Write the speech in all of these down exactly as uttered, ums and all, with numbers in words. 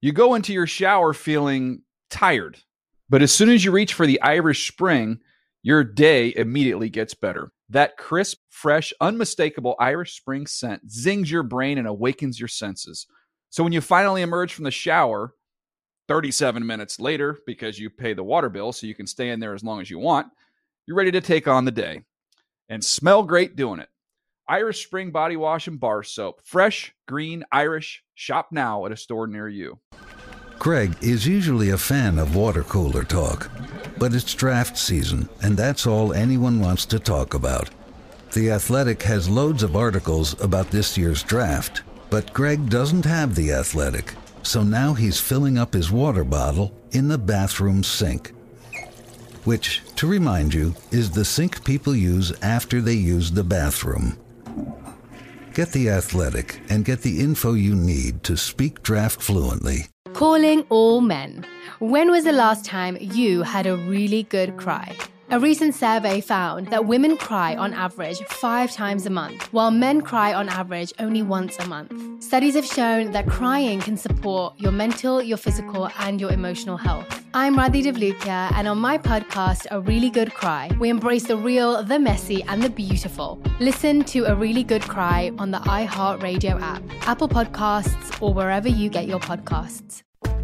You go into your shower feeling tired, but as soon as you reach for the Irish Spring, your day immediately gets better. That crisp, fresh, unmistakable Irish Spring scent zings your brain and awakens your senses. So when you finally emerge from the shower, thirty-seven minutes later, because you pay the water bill so you can stay in there as long as you want, you're ready to take on the day. And smell great doing it. Irish Spring Body Wash and Bar Soap. Fresh, green, Irish. Shop now at a store near you. Greg is usually a fan of water cooler talk, but it's draft season, and that's all anyone wants to talk about. The Athletic has loads of articles about this year's draft, but Greg doesn't have The Athletic, so now he's filling up his water bottle in the bathroom sink. Which, to remind you, is the sink people use after they use the bathroom. Get The Athletic and get the info you need to speak draft fluently. Calling all men. When was the last time you had a really good cry? A recent survey found that women cry on average five times a month, while men cry on average only once a month. Studies have shown that crying can support your mental, your physical, and your emotional health. I'm Radhi Devlukia, and on my podcast, A Really Good Cry, we embrace the real, the messy, and the beautiful. Listen to A Really Good Cry on the iHeartRadio app, Apple Podcasts, or wherever you get your podcasts.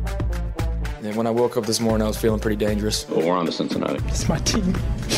And when I woke up this morning, I was feeling pretty dangerous. Well, we're on to Cincinnati. It's my team.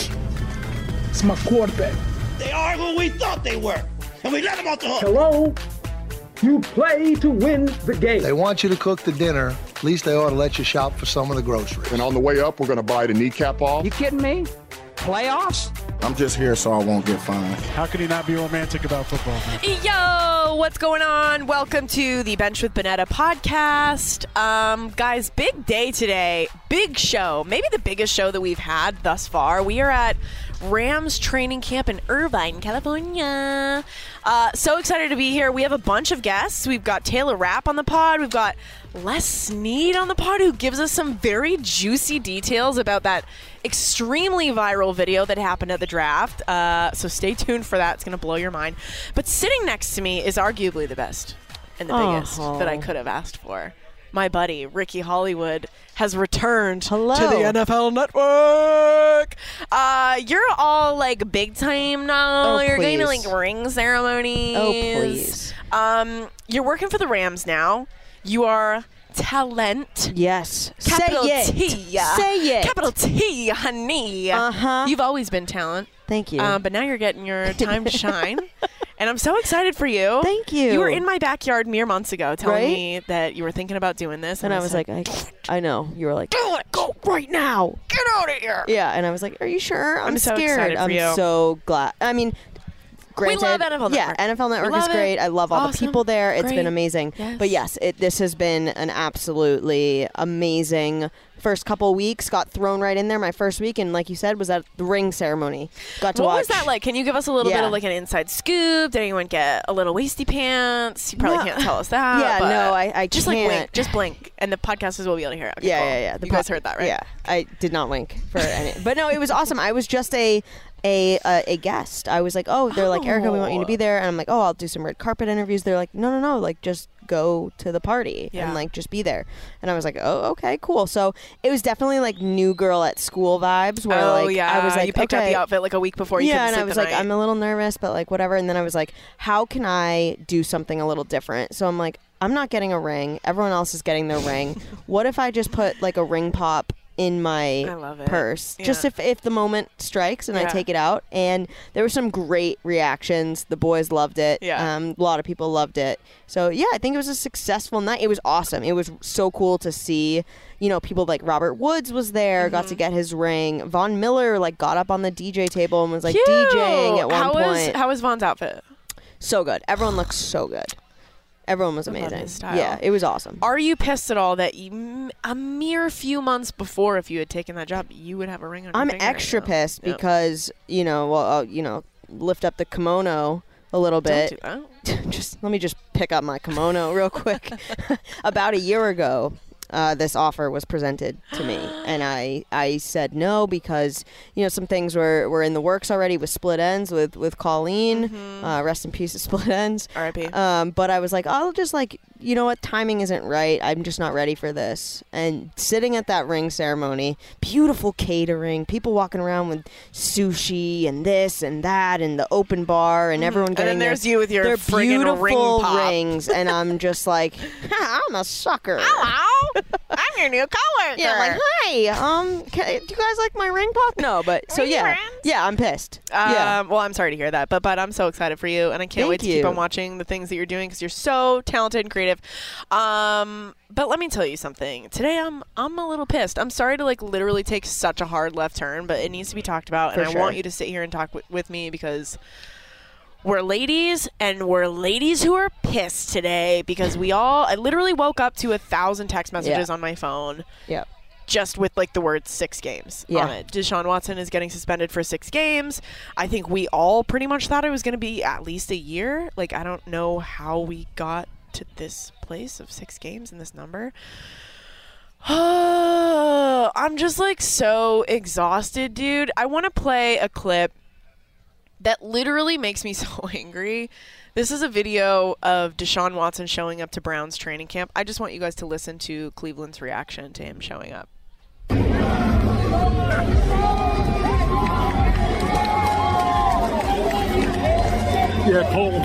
It's my quarterback. They are who we thought they were, and we let them off the hook. Hello? You play to win the game. They want you to cook the dinner. At least they ought to let you shop for some of the groceries. And on the way up, we're going to buy the kneecap off. You kidding me? Playoffs? I'm just here so I won't get fined. How can he not be romantic about football, man? Yo, what's going on? Welcome to the Bench with Bonetta podcast. Um, guys, big day today. Big show. Maybe the biggest show that we've had thus far. We are at Rams training camp in Irvine, California. Uh, so excited to be here. We have a bunch of guests. We've got Taylor Rapp on the pod. We've got Les Snead on the pod, who gives us some very juicy details about that extremely viral video that happened at the draft. Uh, so stay tuned for that. It's going to blow your mind. But sitting next to me is arguably the best and the biggest Oh. that I could have asked for. My buddy, Ricky Hollywood, has returned Hello. to the N F L Network. Uh, you're all like big time now. Oh, you're going to please. like ring ceremonies. Oh, please. Um, you're working for the Rams now. You are talent. Yes. Capital Say it. T. Say it. Capital T, honey. Uh-huh. You've always been talent. Thank you. Um, but now you're getting your time to shine. And I'm so excited for you. Thank you. You were in my backyard mere months ago telling Right? me that you were thinking about doing this. and I was said, like, I, I know. You were like, do it. go right now. Get out of here. Yeah, and I was like, are you sure? I'm, I'm so scared. excited for I'm you. so glad. I mean, granted, love N F L yeah, Network. N F L Network We is love great. it. I love all the Awesome. people there. It's Great. been amazing. Yes. But yes, it, this has been an absolutely amazing first couple weeks. Got thrown right in there. My first week, and like you said, was at the ring ceremony. Got to What watch. was that like? Can you give us a little bit Yeah. of like an inside scoop? Did anyone get a little waisty pants? You probably No. can't tell us that. Yeah, but no, I, I just can't. like blink, just blink, and the podcasters will be able to hear it. Okay, yeah, cool. yeah, yeah. The you guys po- heard that, right? Yeah, I did not wink for any. But no, it was awesome. I was just a a uh, a guest. I was like, oh, they're like, Erica, we want you to be there, and I'm like, oh, I'll do some red carpet interviews. They're like, no, no, no, like just go to the party Yeah. and like just be there. And I was like, oh, okay, cool. So it was definitely like new girl at school vibes, where oh like yeah, I was like, you picked okay. out the outfit like a week before. You Yeah, couldn't and sleep I was the like, night. I'm a little nervous, but like whatever. And then I was like, how can I do something a little different? So I'm like, I'm not getting a ring. Everyone else is getting their ring. What if I just put like a ring pop in my I love it. purse, Yeah. just if, if the moment strikes and I Yeah. take it out? And there were some great reactions. The boys loved it. Yeah. Um, a lot of people loved it. So yeah, I think it was a successful night. It was awesome. It was so cool to see, you know, people like Robert Woods was there, got Mm-hmm. to get his ring. Von Miller like got up on the D J table and was like Cute. DJing at one how point. Was, how was Von's outfit? So good. Everyone looks so good. Everyone was I love amazing. his style. Yeah, it was awesome. Are you pissed at all that you, m- a mere few months before, if you had taken that job, you would have a ring on your I'm finger right extra now? pissed Yeah. because, you know, well, uh, you know, lift up the kimono a little Don't bit. do that. just let me just pick up my kimono real quick. About a year ago, uh, this offer was presented to me, and I I said no because, you know, some things were, were in the works already with Split Ends with with Colleen. Mm-hmm. Uh, rest in peace, to Split Ends. R I P Um, but I was like, I'll just like you know what, timing isn't right. I'm just not ready for this. And sitting at that ring ceremony, beautiful catering, people walking around with sushi and this and that and the open bar and everyone And getting then there's their, you with your their friggin' beautiful ring pop. rings. And I'm just like, I'm a sucker. Hello, I'm your new coworker. Yeah, like, hi, um, can, do you guys like my ring pop? No, but, so Are you yeah. friends? Yeah, I'm pissed. Um, yeah. Well, I'm sorry to hear that, but but I'm so excited for you, and I can't Thank wait to keep you. on watching the things that you're doing because you're so talented and creative. Um, but let me tell you something. Today, I'm I'm a little pissed. I'm sorry to like literally take such a hard left turn, but it needs to be talked about, For and I sure. want you to sit here and talk w- with me because we're ladies, and we're ladies who are pissed today because we all. I literally woke up to a thousand text messages Yeah. on my phone. Yep. Just with like the word six games Yeah. on it. Deshaun Watson is getting suspended for six games. I think we all pretty much thought it was going to be at least a year. Like, I don't know how we got to this place of six games and this number. I'm just like so exhausted, dude. I want to play a clip that literally makes me so angry. This is a video of Deshaun Watson showing up to Browns training camp. I just want you guys to listen to Cleveland's reaction to him showing up. Yeah, Cole.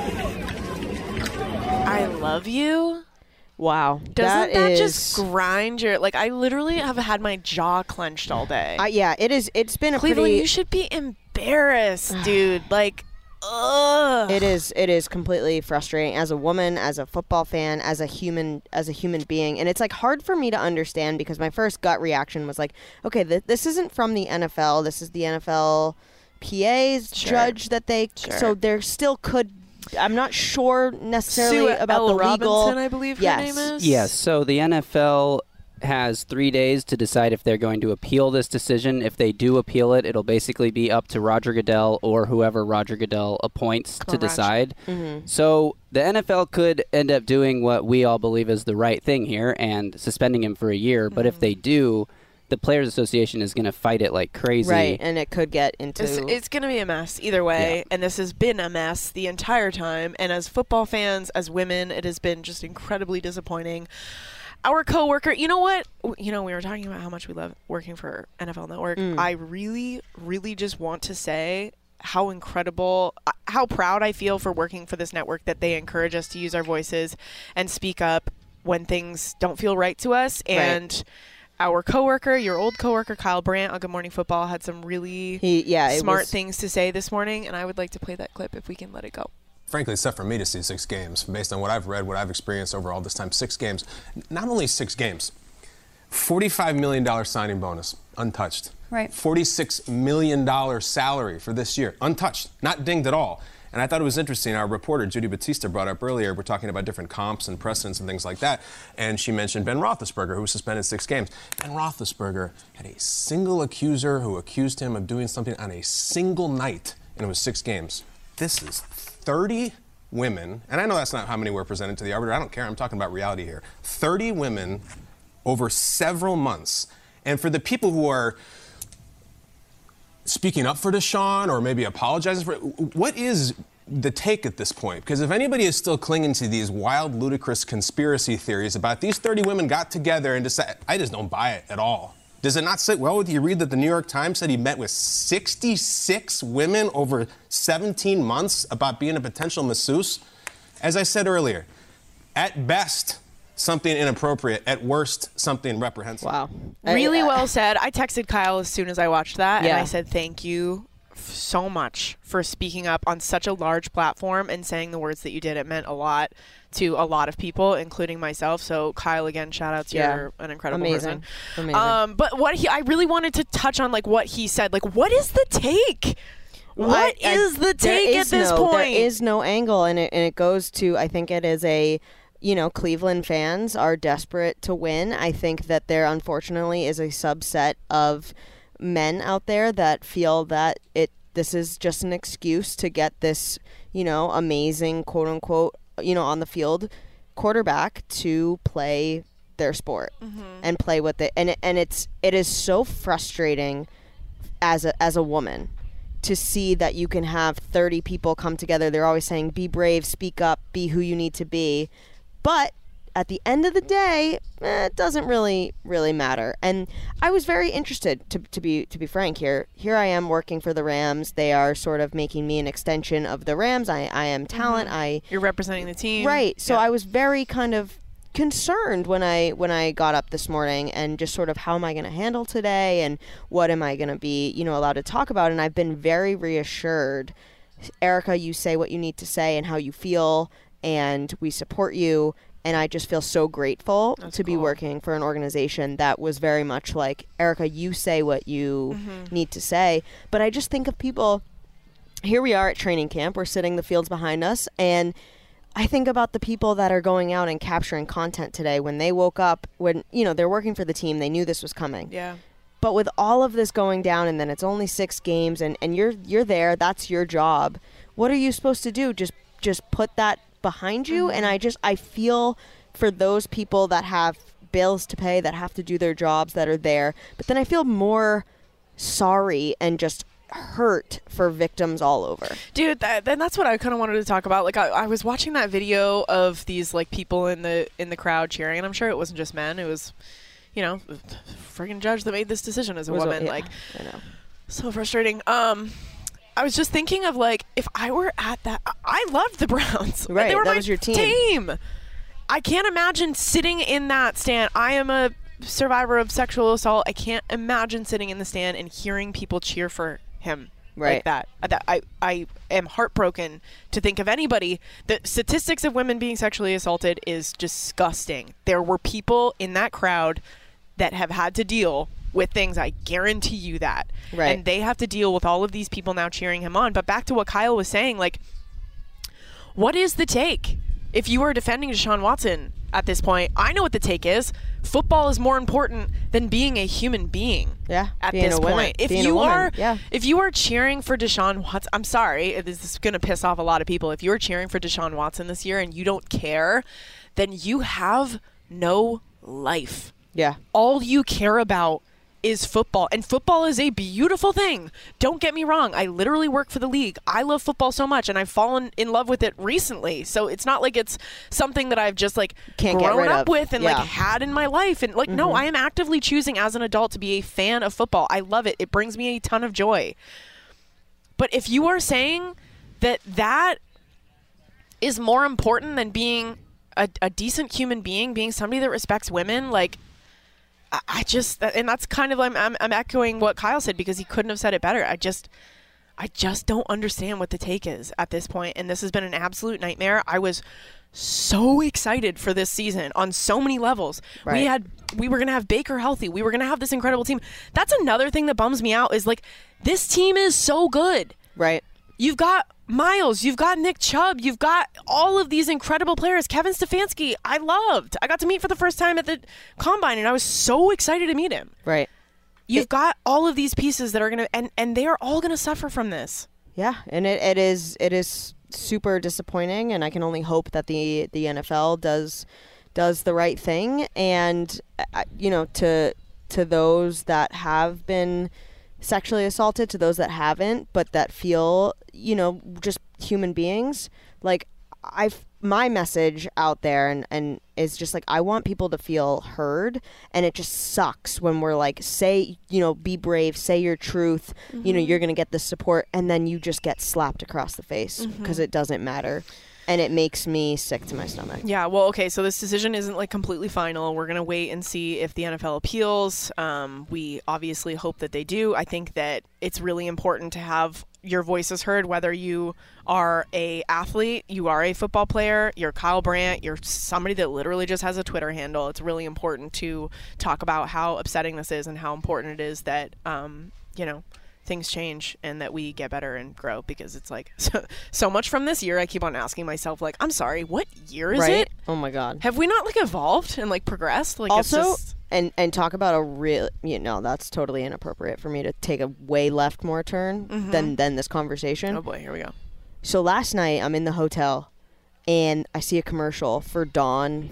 I love you. Wow. Doesn't that, that is, just grind your like? I literally have had my jaw clenched all day. Uh, yeah, it is. It's been a Cleveland, pretty. you should be embarrassed, dude. Like, ugh. It is. It is completely frustrating as a woman, as a football fan, as a human, as a human being, and it's like hard for me to understand because my first gut reaction was like, okay, th- this isn't from the N F L. This is the N F L P A's Sure. judge that they. Sure. So there still could. I'm not sure necessarily Sue about L. the legal. Robinson, I believe yes. her name is. Yes, so the N F L has three days to decide if they're going to appeal this decision. If they do appeal it, it'll basically be up to Roger Goodell or whoever Roger Goodell appoints Come to on, Raj. decide. Mm-hmm. So the N F L could end up doing what we all believe is the right thing here and suspending him for a year. Mm-hmm. But if they do, the Players Association is going to fight it like crazy. Right, and it could get into. It's, it's going to be a mess either way, Yeah. and this has been a mess the entire time. And as football fans, as women, it has been just incredibly disappointing. Our coworker, you know what? You know, we were talking about how much we love working for N F L Network. Mm. I really, really just want to say how incredible, uh, how proud I feel for working for this network that they encourage us to use our voices and speak up when things don't feel right to us. Right. And our coworker, your old coworker, Kyle Brandt on Good Morning Football, had some really He, yeah, it smart was, things to say this morning, and I would like to play that clip if we can let it go. Frankly, it's tough for me to see six games. Based on what I've read, what I've experienced over all this time, six games. Not only six games, forty-five million dollars signing bonus, untouched. Right. forty-six million dollars salary for this year, untouched, not dinged at all. And I thought it was interesting. Our reporter, Judy Batista, brought up earlier, we're talking about different comps and precedents and things like that. And she mentioned Ben Roethlisberger, who was suspended six games. Ben Roethlisberger had a single accuser who accused him of doing something on a single night, and it was six games. This is thirty women, and I know that's not how many were presented to the arbiter. I don't care. I'm talking about reality here. thirty women over several months. And for the people who are speaking up for Deshaun or maybe apologizing for it, what is the take at this point? Because if anybody is still clinging to these wild, ludicrous conspiracy theories about these thirty women got together and decided, I just don't buy it at all. Does it not sit well with you? You read that the New York Times said he met with sixty-six women over seventeen months about being a potential masseuse? As I said earlier, at best, something inappropriate. At worst, something reprehensible. Wow. Really I, well said. I texted Kyle as soon as I watched that, Yeah. and I said thank you f- so much for speaking up on such a large platform and saying the words that you did. It meant a lot to a lot of people, including myself. So Kyle, again, shout out to Yeah. you. You're an incredible Amazing. person. Amazing. Um, but what he, I really wanted to touch on, like what he said. Like, what is the take? Well, What I- I- is the there take is at this no, point? There is no angle, and it and it goes to, I think it is a, you know, Cleveland fans are desperate to win. I think that there unfortunately is a subset of men out there that feel that it this is just an excuse to get this, you know, amazing quote unquote, you know, on the field quarterback to play their sport Mm-hmm. and play with it. And it, and it's it is so frustrating as a as a woman to see that you can have thirty people come together. They're always saying, be brave, speak up, be who you need to be. But at the end of the day, eh, it doesn't really, really matter. And I was very interested, to, to be to be frank here. Here I am working for the Rams. They are sort of making me an extension of the Rams. I, I am talent. Mm-hmm. I You're representing the team. Right. So yeah. I was very kind of concerned when I when I got up this morning and just sort of how am I going to handle today and what am I going to be, you know, allowed to talk about. And I've been very reassured. Erica, you say what you need to say and how you feel, and we support you. And I just feel so grateful That's to be cool. working for an organization that was very much like, Erica, you say what you Mm-hmm. need to say. But I just think of people, here we are at training camp, we're sitting the fields behind us, and I think about the people that are going out and capturing content today when they woke up, when, you know, they're working for the team, they knew this was coming. Yeah. But with all of this going down and then it's only six games and, and you're you're there, that's your job. What are you supposed to do? Just just put that behind you? Mm-hmm. And I just I feel for those people that have bills to pay, that have to do their jobs, that are there. But then I feel more sorry and just hurt for victims all over. Dude, that, then that's what I kind of wanted to talk about. Like, I, I was watching that video of these like people in the in the crowd cheering, and I'm sure it wasn't just men. It was, you know, friggin' judge that made this decision as a Was woman. yeah, like, I know. so frustrating. Um, I was just thinking of like if I were at that. I loved the Browns. Right, they were that my was your team. team. I can't imagine sitting in that stand. I am a survivor of sexual assault. I can't imagine sitting in the stand and hearing people cheer for him. Right. Like that. that I, I am heartbroken to think of anybody. The statistics of women being sexually assaulted is disgusting. There were people in that crowd that have had to deal with things. I guarantee you that. Right. And they have to deal with all of these people now cheering him on. But back to what Kyle was saying, like, what is the take? If you are defending Deshaun Watson at this point, I know what the take is. Football is more important than being a human being. Yeah, At being this a woman. point, if Being a you woman, are, yeah. if you are cheering for Deshaun Watson, I'm sorry, this is going to piss off a lot of people. If you're cheering for Deshaun Watson this year and you don't care, then you have no life. Yeah. All you care about is football, and football is a beautiful thing. Don't get me wrong. I literally work for the league. I love football so much, and I've fallen in love with it recently. So it's not like it's something that I've just like Can't get grown rid up of. with and Yeah. like had in my life. And like, no, Mhm. I am actively choosing as an adult to be a fan of football. I love it. It brings me a ton of joy. But if you are saying that that is more important than being a, a decent human being, being somebody that respects women, like, I, I just, and that's kind of, I'm, I'm, I'm echoing what Kyle said because he couldn't have said it better. I just, I just don't understand what the take is at this point, and this has been an absolute nightmare. I was so excited for this season on so many levels. Right. We had, we were gonna have Baker healthy. We were gonna have this incredible team. That's another thing that bums me out is like, this team is so good. Right. You've got Miles, you've got Nick Chubb, you've got all of these incredible players. Kevin Stefanski, I loved. I got to meet for the first time at the Combine, and I was so excited to meet him. Right. You've It- got all of these pieces that are going to, and, and they are all going to suffer from this. Yeah, and it, it is it is super disappointing, and I can only hope that the the N F L does does the right thing. And uh, you know, to to those that have been sexually assaulted, to those that haven't, but that feel, you know, just human beings, like I've my message out there and, and is just like, I want people to feel heard, and it just sucks when we're like, say, you know, be brave, say your truth, mm-hmm. you know, you're going to get the support, and then you just get slapped across the face because mm-hmm. it doesn't matter. And it makes me sick to my stomach. Yeah, well, okay, so this decision isn't like completely final. We're going to wait and see if the N F L appeals. Um, we obviously hope that they do. I think that it's really important to have your voices heard, whether you are a athlete, you are a football player, you're Kyle Brandt, you're somebody that literally just has a Twitter handle. It's really important to talk about how upsetting this is and how important it is that, um, you know, things change and that we get better and grow, because it's like so, so much from this year. I keep on asking myself, like, I'm sorry, what year is right? it? Oh my God. Have we not like evolved and like progressed? Like, also, it's just... and and talk about a real, you know, that's totally inappropriate for me to take a way left more turn mm-hmm. than than this conversation. Oh boy, here we go. So last night I'm in the hotel and I see a commercial for Dawn, like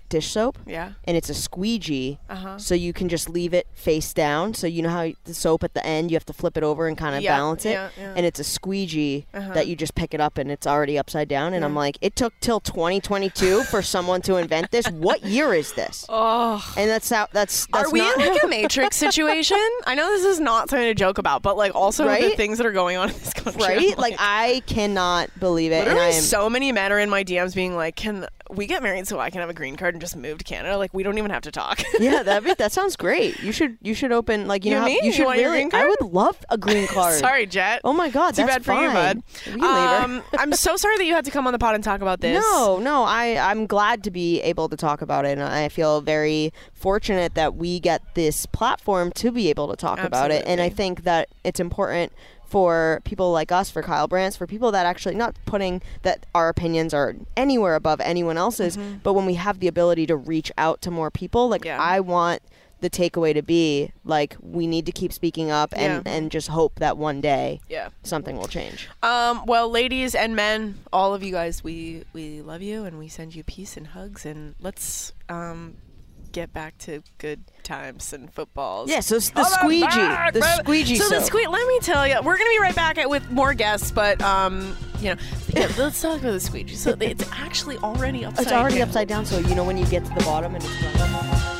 dish soap. Yeah. And it's a squeegee. Uh-huh. So you can just leave it face down. So you know how the soap at the end, you have to flip it over and kind of Yeah, balance it. yeah, yeah. And it's a squeegee Uh-huh. that you just pick it up and it's already upside down. And Yeah. I'm like, it took till twenty twenty-two for someone to invent this. What year is this? Oh. And that's how, that's, that's Are we not in like a Matrix situation? I know this is not something to joke about, but like also the Right? things that are going on in this country. right? I'm Like, I cannot believe it. Literally, and I am, so many men are in my D Ms being like, "Can we get married so I can have a green card and just move to Canada? Like, we don't even have to talk." yeah, that be, that sounds great. You should you should open like you, You know and how, me? you You should want your really. green card? I would love a green card. Sorry, Jet. Oh my God, Too that's bad for fine. you, bud. We can leave her. Um, I'm so sorry that you had to come on the pod and talk about this. No, no, I, I'm glad to be able to talk about it, and I feel very fortunate that we get this platform to be able to talk about it. And I Absolutely. think that it's important for people like us, for Kyle Brands, for people that actually, not putting that our opinions are anywhere above anyone else's, Mm-hmm. but when we have the ability to reach out to more people, like Yeah. I want the takeaway to be like we need to keep speaking up and, Yeah. and just hope that one day Yeah. something will change. Um, well, ladies and men, all of you guys, we we love you and we send you peace and hugs, and let's um get back to good times and footballs. Yeah, so it's the squeegee, the squeegee So the soap. squeegee. Let me tell you, we're gonna be right back at, with more guests, but um, you know, yeah, let's talk about the squeegee. So it's actually already upside. It's already down. upside down, so you know when you get to the bottom and it's done.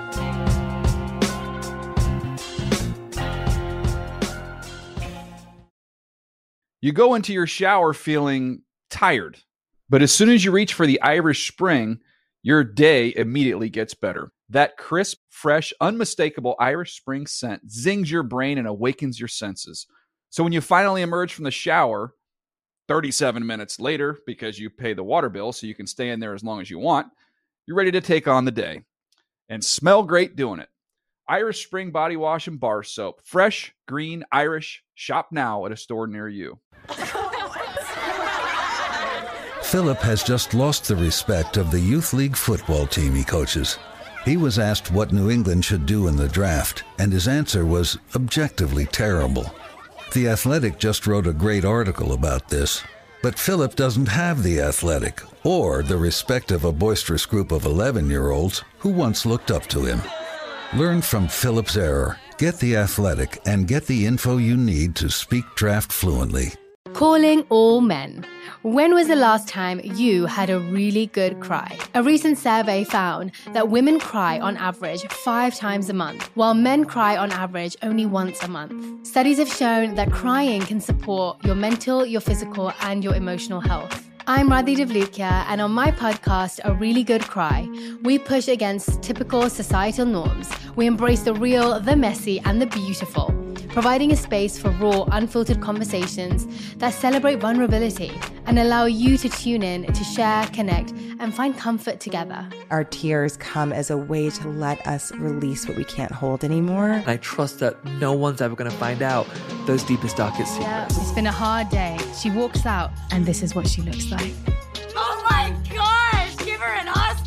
You go into your shower feeling tired, but as soon as you reach for the Irish Spring, your day immediately gets better. That crisp, fresh, unmistakable Irish Spring scent zings your brain and awakens your senses. So when you finally emerge from the shower, thirty-seven minutes later, because you pay the water bill so you can stay in there as long as you want, you're ready to take on the day and smell great doing it. Irish Spring Body Wash and Bar Soap. Fresh, green, Irish. Shop now at a store near you. Philip has just lost the respect of the youth league football team he coaches. He was asked what New England should do in the draft, and his answer was objectively terrible. The Athletic just wrote a great article about this, but Philip doesn't have the Athletic or the respect of a boisterous group of eleven-year-olds who once looked up to him. Learn from Philip's error. Get the Athletic and get the info you need to speak draft fluently. Calling all men. When was the last time you had a really good cry? A recent survey found that women cry on average five times a month, while men cry on average only once a month. Studies have shown that crying can support your mental, your physical, and your emotional health. I'm Radhi Devlukia, and on my podcast, A Really Good Cry, we push against typical societal norms. We embrace the real, the messy, and the beautiful, providing a space for raw, unfiltered conversations that celebrate vulnerability and allow you to tune in to share, connect, and find comfort together. Our tears come as a way to let us release what we can't hold anymore. I trust that no one's ever going to find out those deepest, darkest secrets. Yeah, it's been a hard day. She walks out, and this is what she looks like. Oh my gosh, give her an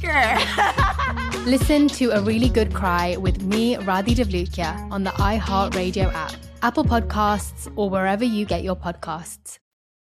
Oscar! Listen to A Really Good Cry with me, Radhi Devlukia, on the iHeartRadio app, Apple Podcasts, or wherever you get your podcasts.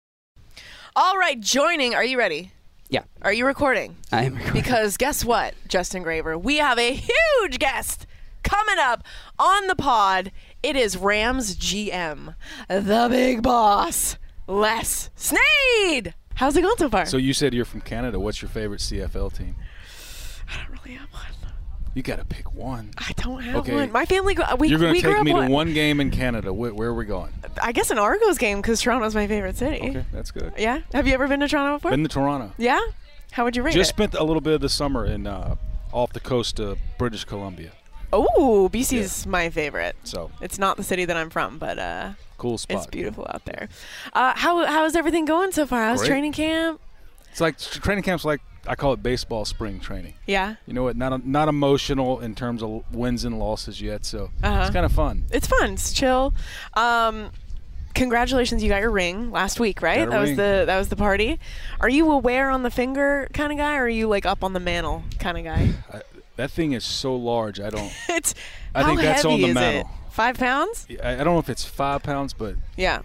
All right, joining. Are you ready? Yeah. Are you recording? I am recording. Because guess what, Justin Graver? We have a huge guest coming up on the pod. It is Rams G M, the big boss, Les Snead. How's it going so far? So you said you're from Canada. What's your favorite C F L team? I don't really have one. You got to pick one. I don't have Okay. one. My family, go- we, You're going we to grew take up me to what? one game in Canada. Where, where are we going? I guess an Argos game because Toronto's my favorite city. Okay, that's good. Yeah? Have you ever been to Toronto before? Been to Toronto. Yeah? How would you rate Just it? spent a little bit of the summer in uh, off the coast of British Columbia. Oh, B C's my favorite. So It's not the city that I'm from, but uh, cool spot. it's beautiful out there. Uh, how How's everything going so far? How's Great. training camp? It's like training camp's like I call it baseball spring training. Yeah? You know what? Not not emotional in terms of wins and losses yet. So Uh-huh. it's kind of fun. It's fun. It's chill. Um, congratulations, you got your ring last week, right? Got a that was ring. the that was the party. Are you a wear on the finger kind of guy, or are you like up on the mantle kind of guy? I, that thing is so large. I don't. it's. I how think that's heavy on the is mantle. it? Five pounds? I, I don't know if it's five pounds, but Yeah.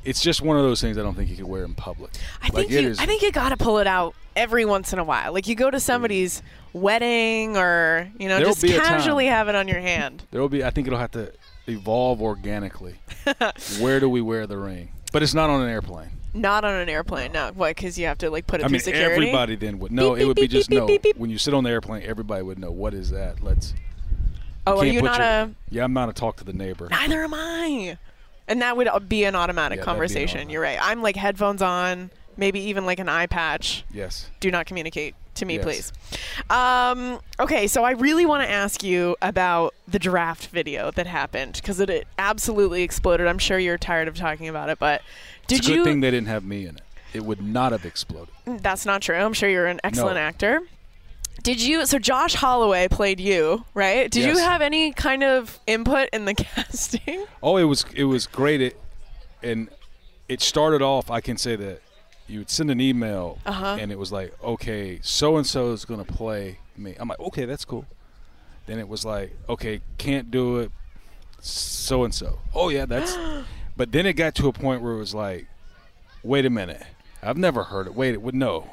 it's just one of those things I don't think you could wear in public. I like think it you, is, I think you got to pull it out every once in a while. Like you go to somebody's wedding, or you know, There'll just be a casually time. have it on your hand. There will be. I think it'll have to evolve organically. Where do we wear the ring? But it's not on an airplane. Not on an airplane, no. Why? Because you have to like put it I through mean, security. everybody then would know. Beep, It would beep, be just beep, no. beep, beep. When you sit on the airplane, everybody would know what is that. Let's. Oh, are can't you put not your- a? Yeah, I'm not a talk to the neighbor. Neither am I. And that would be an automatic Yeah, that'd be an conversation. automatic. You're right. I'm like headphones on, maybe even like an eye patch. Yes. Do not communicate to me, Yes. please. Um, okay, so I really want to ask you about the draft video that happened because it, it absolutely exploded. I'm sure you're tired of talking about it, but did it's a good you? thing they didn't have me in it. It would not have exploded. That's not true. I'm sure you're an excellent No. actor. Did you? So Josh Holloway played you, right? Did Yes. you have any kind of input in the casting? Oh, it was it was great. It and it started off. I can say that you would send an email, Uh-huh. and it was like, okay, so and so is gonna play me. I'm like, okay, that's cool. Then it was like, okay, can't do it. So and so. Oh yeah, that's. But then it got to a point where it was like, wait a minute, I've never heard it. Wait, it would no.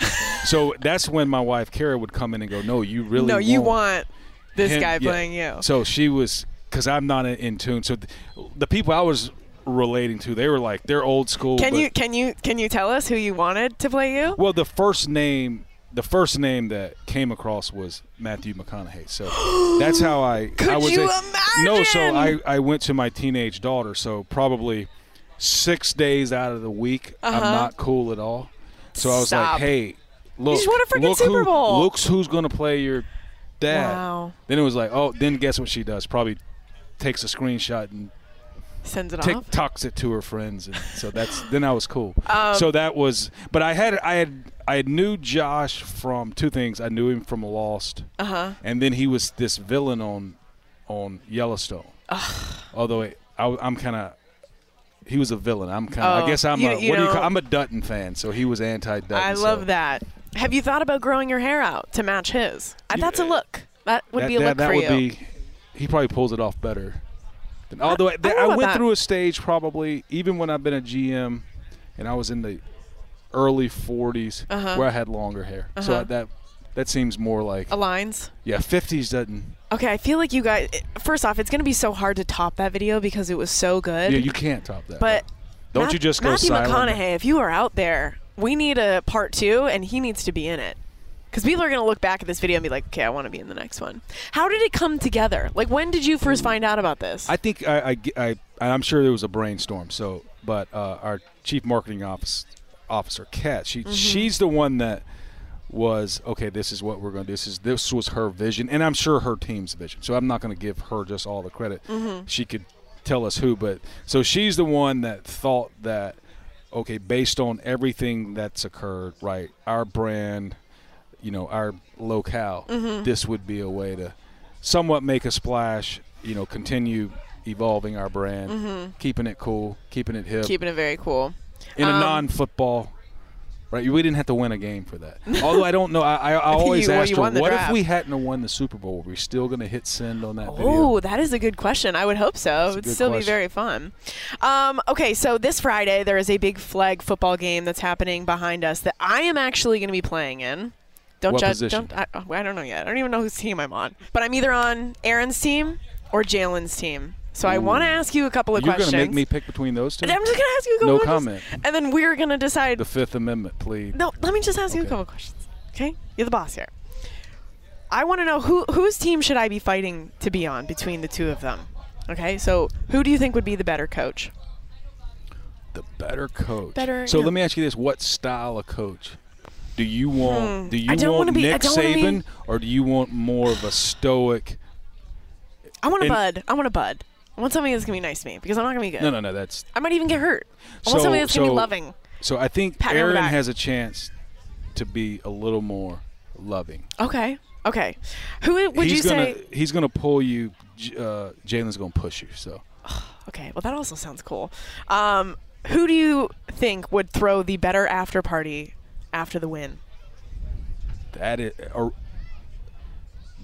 So that's when my wife Kara would come in and go, no, you really no, you want want this him- guy yeah. playing you. So she was, because I'm not in, in tune. So th- the people I was relating to, they were like, they're old school. Can but- you can you can you tell us who you wanted to play you? Well, the first name, the first name that came across was Matthew McConaughey. So that's how I. Could I was you a- No, so I I went to my teenage daughter. So probably six days out of the week, Uh-huh. I'm not cool at all. So I was Stop. like, hey. Look, just won a freaking look Super who, Bowl. Looks who's going to play your dad. Wow. Then it was like, oh, then guess what she does? Probably takes a screenshot and Sends it off. TikToks it to her friends, and so that's then I was cool. Um, so that was, but I had I had I knew Josh from two things. I knew him from Lost, Uh-huh. and then he was this villain on on Yellowstone. Although it, I, I'm kind of. He was a villain. I'm kind of. Oh, I guess I'm you- a. you What do you know- call? I'm a Dutton fan, so he was anti-Dutton. I so love that. Have you thought about growing your hair out to match his? Uh, That's a look. That would that, be a that, look that for would you. be. He probably pulls it off better. Than, although I, don't know I about went that. through a stage probably even when I've been a G M, and I was in the early forties Uh-huh. where I had longer hair. So Uh-huh. I, that that seems more like Aligns. yeah. fifties doesn't. Okay, I feel like you guys. First off, it's going to be so hard to top that video because it was so good. Yeah, you can't top that. But don't Matt- you just go Matthew silent? McConaughey, if you are out there, we need a part two, and he needs to be in it. Because people are going to look back at this video and be like, okay, I want to be in the next one. How did it come together? Like, when did you first find out about this? I think I, I, I I'm sure there was a brainstorm. So, but uh, our chief marketing office, officer, Kat, she Mhm. she's the one that was okay. This is what we're going to do. This is this was her vision, and I'm sure her team's vision. So I'm not going to give her just all the credit. Mhm. She could tell us who, but so she's the one that thought that okay, based on everything that's occurred, right? Our brand, you know, our locale, Mhm. this would be a way to somewhat make a splash, you know, continue evolving our brand, Mhm. keeping it cool, keeping it hip. Keeping it very cool. In a Um, non-football, right? We didn't have to win a game for that. Although I don't know, I, I, I always You- well, asked you her, won the what draft. if we hadn't have won the Super Bowl? Were we still going to hit send on that video? Oh, that is a good question. I would hope so. It would good still be question. very fun. Um, okay, so this Friday there is a big flag football game that's happening behind us that I am actually going to be playing in. Don't What judge. position? Don't. I, oh, I don't know yet. I don't even know whose team I'm on. But I'm either on Aaron's team or Jalen's team. So I Ooh. want to ask you a couple of You're questions. going to make me pick between those two? I'm just going to ask you a couple No of comment. questions. And then we're going to decide. The Fifth Amendment, please. No, let me just ask you a Okay. couple of questions. Okay? You're the boss here. I want to know who whose team should I be fighting to be on between the two of them? Okay? So, who do you think would be the better coach? The better coach. Better, So yeah. let me ask you this: what style of coach do you want? Hmm. Do you I don't want wanna be- I Nick don't wanna be- Saban, or do you want more of a stoic? I want a And- bud. I want a bud. I want somebody that's going to be nice to me because I'm not going to be good. No, no, no. That's I might even get hurt. I so. want somebody that's going to so- be loving. So I think Pat me on the Aaron back. has a chance to be a little more loving. Okay. Okay. Who would he's you gonna, say? He's going to pull you. J- Uh, Jalen's going to push you. So Okay. Well, that also sounds cool. Um, who do you think would throw the better after party after the win? that is. Or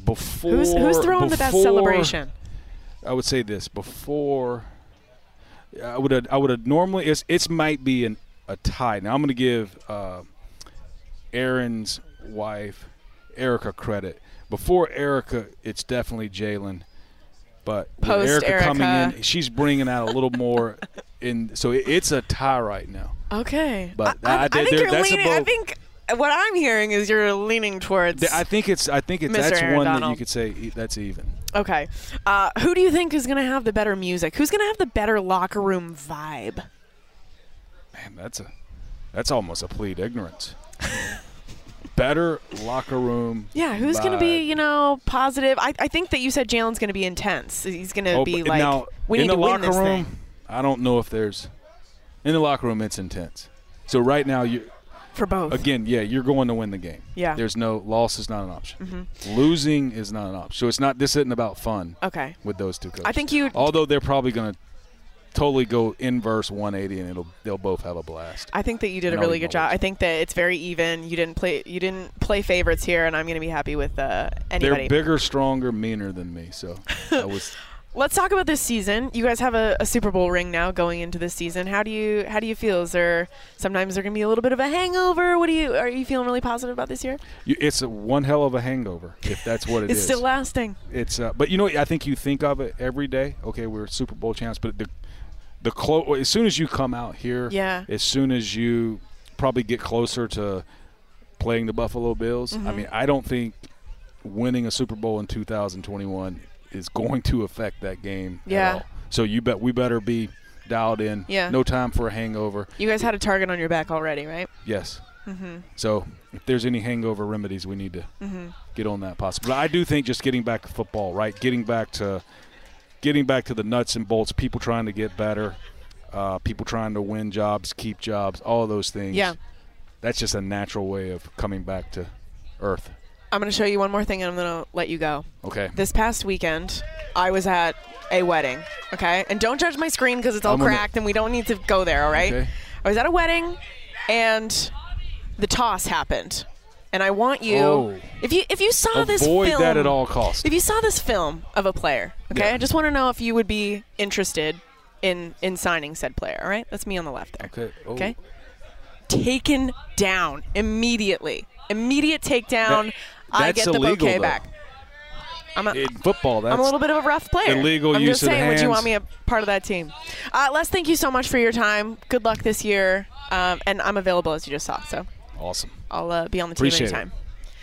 before Who's who's throwing the best before- celebration? I would say this before. I would have I would have normally it's it's might be an, a tie. Now I'm going to give uh, Aaron's wife Erica credit. Before Erica, it's definitely Jalen. But with Post Erica, Erica coming in, she's bringing out a little more. In so it, it's a tie right now. Okay, but I, I, I think you're that's leaning. above, I think what I'm hearing is you're leaning towards. I think it's. I think it's. Mister That's Aaron one Donald. that you could say that's even. Okay, uh, who do you think is going to have the better music? Who's going to have the better locker room vibe? Man, that's a. That's almost a plead ignorance. Better locker room. Yeah, who's going to be, you know, positive? I, I think that you said Jalen's going to be intense. He's going to oh, be but like, now, we in need the to win locker this room, thing. I don't know if there's. In the locker room, it's intense. So right now, you. For both. Again, yeah, you're going to win the game. Yeah. There's no loss is not an option. Mm-hmm. Losing is not an option. So it's not. This isn't about fun. Okay. With those two coaches. I think you. Although they're probably going to. Totally go inverse one eighty, and it'll they'll both have a blast. I think that you did and a really good job. I think that it's very even. You didn't play. You didn't play favorites here, and I'm going to be happy with uh, anybody. They're bigger, stronger, meaner than me. So I was. Let's talk about this season. You guys have a, a Super Bowl ring now going into this season. How do you how do you feel? Is there sometimes there going to be a little bit of a hangover? What do you are you feeling really positive about this year? You, it's a one hell of a hangover if that's what it it's is. It's still lasting. It's uh, but you know I think you think of it every day. Okay, we're Super Bowl champs, but the The clo- as soon as you come out here, yeah. as soon as you probably get closer to playing the Buffalo Bills, mm-hmm. I mean, I don't think winning a Super Bowl in two thousand twenty-one is going to affect that game yeah. at all. So you bet we better be dialed in. Yeah. No time for a hangover. You guys had a target on your back already, right? Yes. Mm-hmm. So if there's any hangover remedies, we need to mm-hmm. get on that possible. But I do think just getting back to football, right? Getting back to – Getting back to the nuts and bolts, people trying to get better, uh, people trying to win jobs, keep jobs, all of those things. Yeah. That's just a natural way of coming back to earth. I'm going to show you one more thing, and I'm going to let you go. Okay. This past weekend, I was at a wedding, okay? And don't judge my screen because it's all I'm cracked, and we don't need to go there, all right? Okay. I was at a wedding, and the toss happened. And I want you, oh. if you if you saw Avoid this film, that at all costs. If you saw this film of a player, okay, yeah. I just want to know if you would be interested in in signing said player. All right, that's me on the left there. Okay. Oh. Okay. Taken down immediately, immediate takedown. That, I get the illegal, bouquet though. back. I'm a, in football, that's I'm a little bit of a rough player. illegal I'm use just of saying, would you hands. want me a part of that team? Uh, Les, thank you so much for your time. Good luck this year, um, and I'm available as you just saw. So awesome. I'll uh, be on the team Appreciate anytime. It.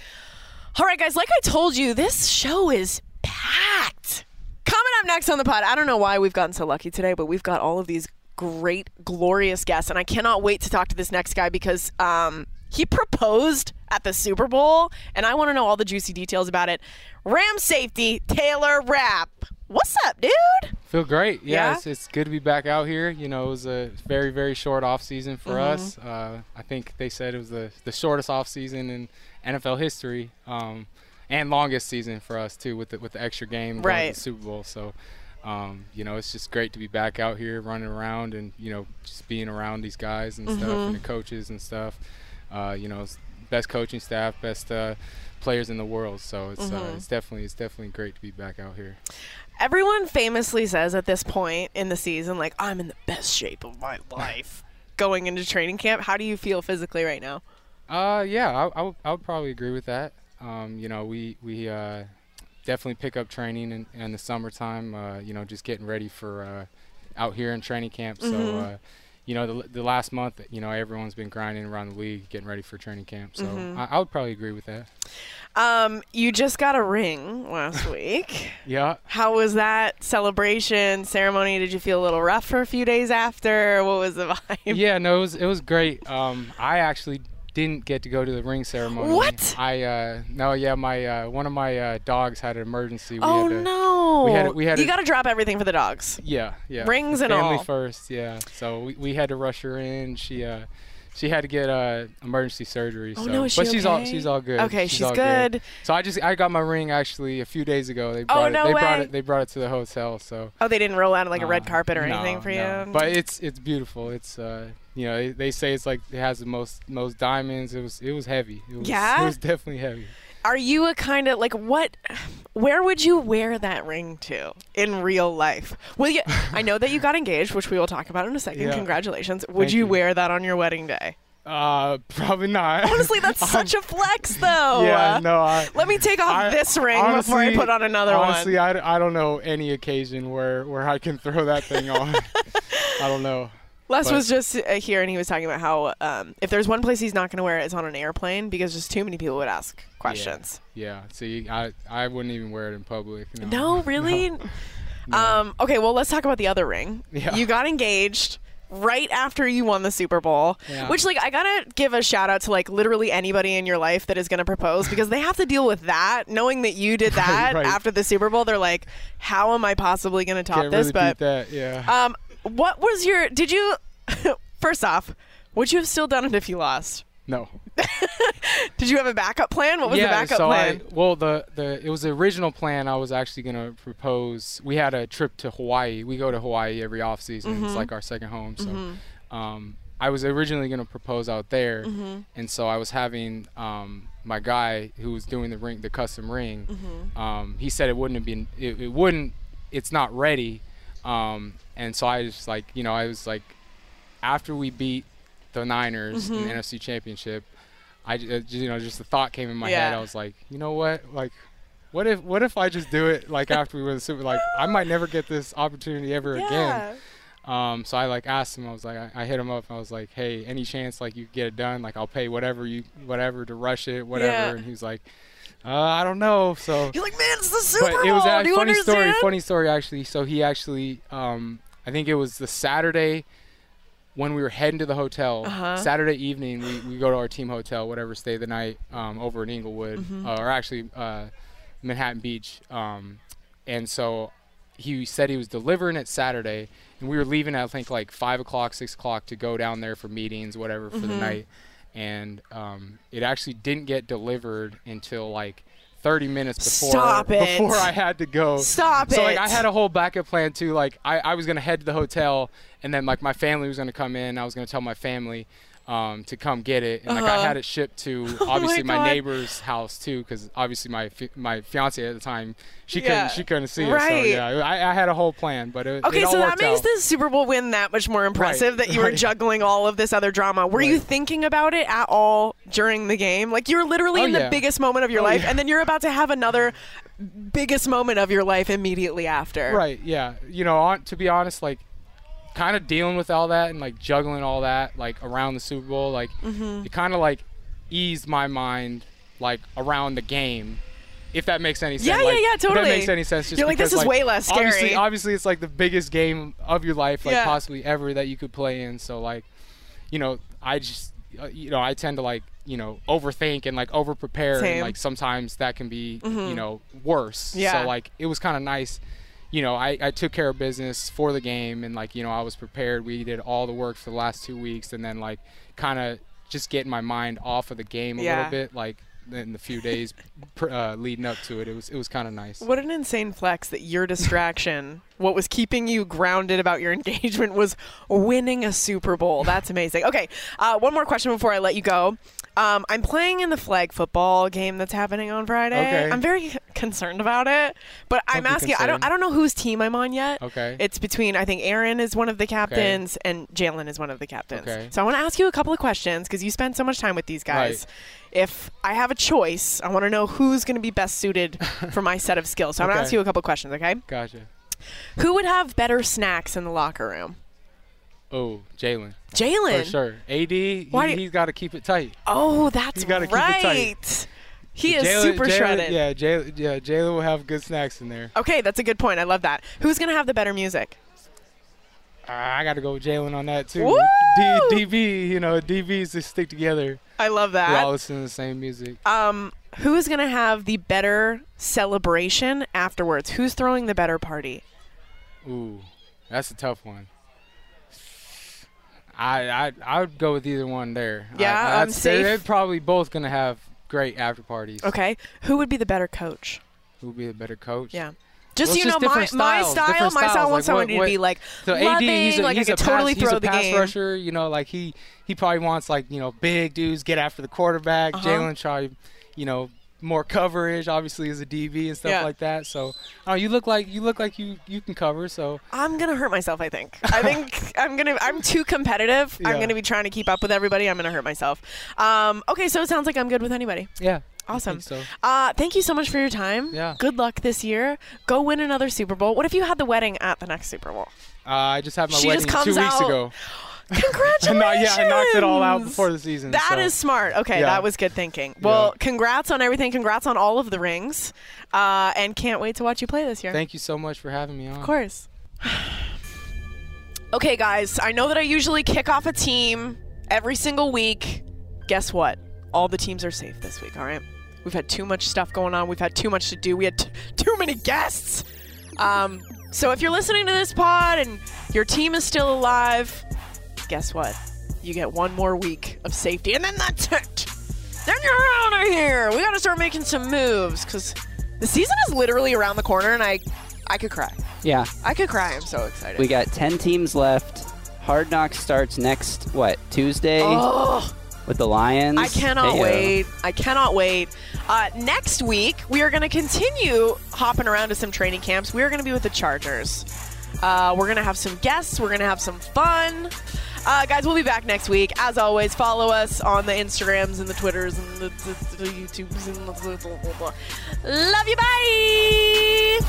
All right, guys, like I told you, this show is packed. Coming up next on the pod, I don't know why we've gotten so lucky today, but we've got all of these great, glorious guests, and I cannot wait to talk to this next guy because um, he proposed at the Super Bowl, and I want to know all the juicy details about it. Ram safety, Taylor Rapp. What's up, dude? Feel great. Yeah, Yeah? It's, it's good to be back out here. You know, it was a very, very short off season for Mhm. us. Uh, I think they said it was the, the shortest off season in N F L history, um, and longest season for us too, with the, with the extra game going Right. to the Super Bowl. So, um, you know, it's just great to be back out here running around and you know just being around these guys and stuff Mhm. and the coaches and stuff. Uh, you know, it's best coaching staff, best uh, players in the world. So it's uh, Mhm. it's definitely it's definitely great to be back out here. Everyone famously says at this point in the season, like, I'm in the best shape of my life going into training camp. How do you feel physically right now? Uh, yeah, I, I, would, I would probably agree with that. Um, you know, we we uh, definitely pick up training in, in the summertime. Uh, you know, just getting ready for uh, out here in training camp. So, Mhm. uh, you know, the the last month, you know, everyone's been grinding around the league, getting ready for training camp. So, Mhm. I, I would probably agree with that. Um, you just got a ring last week. Yeah. How was that celebration ceremony? Did you feel a little rough for a few days after? What was the vibe? Yeah, no, it was it was great. Um, I actually didn't get to go to the ring ceremony. What? I uh, no, yeah, my uh, one of my uh, dogs had an emergency. We Oh had to, no! We had to, we had you to, got to drop everything for the dogs. Yeah, yeah. Rings and Family all. first, yeah. So we, we had to rush her in. She uh she had to get uh emergency surgery. Oh, so. no, is she But she's all okay? she's all good. Okay, she's all good. So I just I got my ring actually a few days ago. They Oh, brought no it, they brought way. it they brought it to the hotel. So Oh, they didn't roll out like a red uh, carpet or no, anything for no. you? But it's it's beautiful. It's uh you know they, they say it's like it has the most most diamonds. It was it was heavy. It was, Yeah? It was definitely heavy. are you a kind of like what? Where would you wear that ring to in real life? Will you? I know that you got engaged, which we will talk about in a second. Yeah. Congratulations. Would Thank you, you. wear that on your wedding day? Uh, probably not. Honestly, that's such a flex, though. Yeah, no. I, Let me take off I, this ring honestly, before I put on another honestly, one. Honestly, I, I don't know any occasion where, where I can throw that thing on. I don't know. Les but, was just uh, here, and he was talking about how um, if there's one place he's not going to wear it, it's on an airplane because just too many people would ask questions. Yeah. yeah. See, I, I wouldn't even wear it in public. No, no really? No. Um, okay, well, let's talk about the other ring. Yeah. You got engaged right after you won the Super Bowl, yeah. which, like, I gotta give a shout out to, like, literally anybody in your life that is gonna propose because they have to deal with that, knowing that you did that right, right. after the Super Bowl. They're like, how am I possibly gonna top Can't this? Really but beat that, yeah. Um, what was your? Did you? First off, would you have still done it if you lost? No. Did you have a backup plan? What was yeah, the backup so plan? I, well, the, the it was the original plan. I was actually going to propose. We had a trip to Hawaii. We go to Hawaii every off season. Mm-hmm. It's like our second home. So mm-hmm. um, I was originally going to propose out there. Mm-hmm. And so I was having um, my guy who was doing the ring, the custom ring. Mm-hmm. Um, he said it wouldn't have been, it, it wouldn't, it's not ready. Um, and so I just like, you know, I was like, after we beat the Niners mm-hmm. in the N F C Championship, I, uh, you know, just the thought came in my yeah. head. I was like, you know what? Like, what if, what if I just do it like after we win the Super? Like, I might never get this opportunity ever yeah. again. Um, so I like asked him. I was like, I, I hit him up. And I was like, hey, any chance like you get it done? Like, I'll pay whatever you, whatever to rush it, whatever. Yeah. And he was like, uh, I don't know. So you're like, man, it's the Super but Bowl. It was a Do you funny understand? story. Funny story actually. So he actually, um, I think it was the Saturday. When we were heading to the hotel, uh-huh. Saturday evening, we, we go to our team hotel, whatever, stay the night um, over in Inglewood, mm-hmm. uh, or actually uh, Manhattan Beach. Um, and so he said he was delivering it Saturday, and we were leaving at, I think, like five o'clock, six o'clock to go down there for meetings, whatever, for mm-hmm. the night. And um, it actually didn't get delivered until, like, thirty minutes before Stop it. before I had to go. Stop so, it. like, I had a whole backup plan, too. Like, I, I was going to head to the hotel, and then, like, my family was going to come in. I was going to tell my family um, to come get it. And, like, Uh-huh. I had it shipped to, Oh obviously, my my, God. neighbor's house, too, because, obviously, my fi- my fiance at the time, she Yeah. couldn't she couldn't see Right. it. So, yeah, I, I had a whole plan, but it, Okay, it all so that worked makes out. the Super Bowl win that much more impressive Right, that you were right. juggling all of this other drama. Were you Right. thinking about it at all during the game? Like, you're literally Oh, in the yeah. biggest moment of your Oh, life, yeah. and then you're about to have another biggest moment of your life immediately after. Right, yeah. You know, on, to be honest, like, kind of dealing with all that and, like, juggling all that, like, around the Super Bowl, like, Mhm. it kind of, like, eased my mind, like, around the game, if that makes any sense. Yeah, yeah, like, yeah, If totally. that makes any sense. Just You're like, this because, is way less scary. Obviously, obviously, it's, like, the biggest game of your life, like, Yeah. possibly ever that you could play in. So, like, you know, I just, uh, you know, I tend to, like, you know, overthink and, like, over-prepare. Same. And, like, sometimes that can be, Mhm. you know, worse. Yeah. So, like, it was kind of nice. You know, I, I took care of business for the game, and, like, you know, I was prepared. We did all the work for the last two weeks, and then, like, kind of just getting my mind off of the game a Yeah. little bit, like, in the few days pr- uh, leading up to it. It was it was kind of nice. What an insane flex that your distraction, what was keeping you grounded about your engagement, was winning a Super Bowl. That's amazing. Okay, uh, one more question before I let you go. Um, I'm playing in the flag football game that's happening on Friday. Okay. I'm very concerned about it, but I'm be asking. I don't. concerned. I don't know whose team I'm on yet. Okay. It's between. I think Aaron is one of the captains and Jalen is one of the captains. Okay. So I want to ask you a couple of questions because you spend so much time with these guys. Right. If I have a choice, I want to know who's going to be best suited for my set of skills. So I'm going to Okay. ask you a couple questions, okay? Gotcha. Who would have better snacks in the locker room? Oh, Jalen. Jalen? For sure. A D, Why he, do- he's got to keep it tight. Oh, that's He's gotta keep it right. tight. He is Jalen- super Jalen- shredded. Yeah, Jalen, yeah, Jalen will have good snacks in there. Okay, that's a good point. I love that. Who's going to have the better music? Uh, I got to go with Jalen on that, too. Woo! D- DB, you know, D Bs just stick together. I love We all that. listen to the same music. Um, who's going to have the better celebration afterwards? Who's throwing the better party? Ooh, that's a tough one. I I I would go with either one there. Yeah, I, I'm that's- safe. They're probably both gonna have great after parties. Okay. Who would be the better coach? Who would be a better coach? Yeah. Just, Well, you it's know, just my, different my styles, style, different my style styles, wants like what- somebody to what- be like So loving, A D, he's a, like he's I a could totally pass, throw he's a the pass game. rusher. You know, like he he probably wants like you know big dudes get after the quarterback. Uh-huh. Jalen try, you know, more coverage, obviously, as a D B and stuff Yeah. like that. So, uh, you look like you look like you you can cover. So I'm gonna hurt myself. I think. I think I'm gonna. I'm too competitive. I'm Yeah. gonna be trying to keep up with everybody. I'm gonna hurt myself. Um, okay, so it sounds like I'm good with anybody. yeah. Awesome. I think so. Uh, thank you so much for your time. Yeah. Good luck this year. Go win another Super Bowl. What if you had the wedding at the next Super Bowl? Uh, I just had my She wedding just comes two weeks out- ago. Congratulations! No, yeah, I knocked it all out before the season. That so. is smart. Okay, Yeah. that was good thinking. Well, congrats on everything. Congrats on all of the rings. Uh, and can't wait to watch you play this year. Thank you so much for having me on. Of course. Okay, guys, I know that I usually kick off a team every single week. Guess what? All the teams are safe this week, all right? We've had too much stuff going on. We've had too much to do. We had t- too many guests. Um, so if you're listening to this pod and your team is still alive, guess what? You get one more week of safety, and then that's it. Then you're out of here. We got to start making some moves because the season is literally around the corner, and I, I could cry. Yeah. I could cry. I'm so excited. We got ten teams left. Hard Knocks starts next, what, Tuesday? Oh. With the Lions. I cannot Heyo. wait. I cannot wait. Uh, next week, we are going to continue hopping around to some training camps. We are going to be with the Chargers. Uh, we're going to have some guests. We're going to have some fun. Uh, guys, we'll be back next week. As always, follow us on the Instagrams and the Twitters and the, the, the YouTubes. And the, the, the, the. Love you. Bye.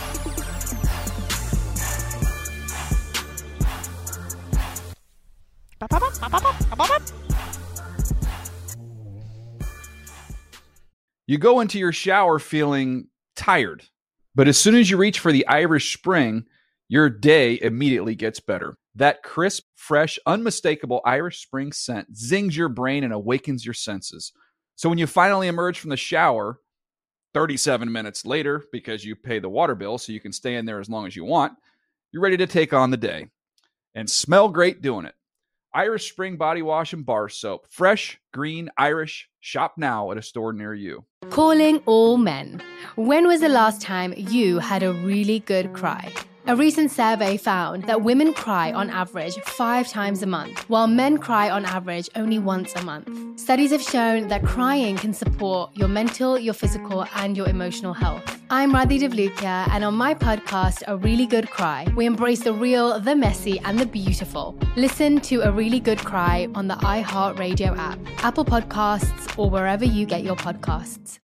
You go into your shower feeling tired, but as soon as you reach for the Irish Spring, your day immediately gets better. That crisp, fresh, unmistakable Irish Spring scent zings your brain and awakens your senses. So when you finally emerge from the shower, thirty-seven minutes later, because you pay the water bill so you can stay in there as long as you want, you're ready to take on the day and smell great doing it. Irish Spring Body Wash and Bar Soap. Fresh, green, Irish. Shop now at a store near you. Calling all men. When was the last time you had a really good cry? A recent survey found that women cry on average five times a month, while men cry on average only once a month. Studies have shown that crying can support your mental, your physical, and your emotional health. I'm Radhi Devlukia, and on my podcast, A Really Good Cry, we embrace the real, the messy, and the beautiful. Listen to A Really Good Cry on the iHeartRadio app, Apple Podcasts, or wherever you get your podcasts.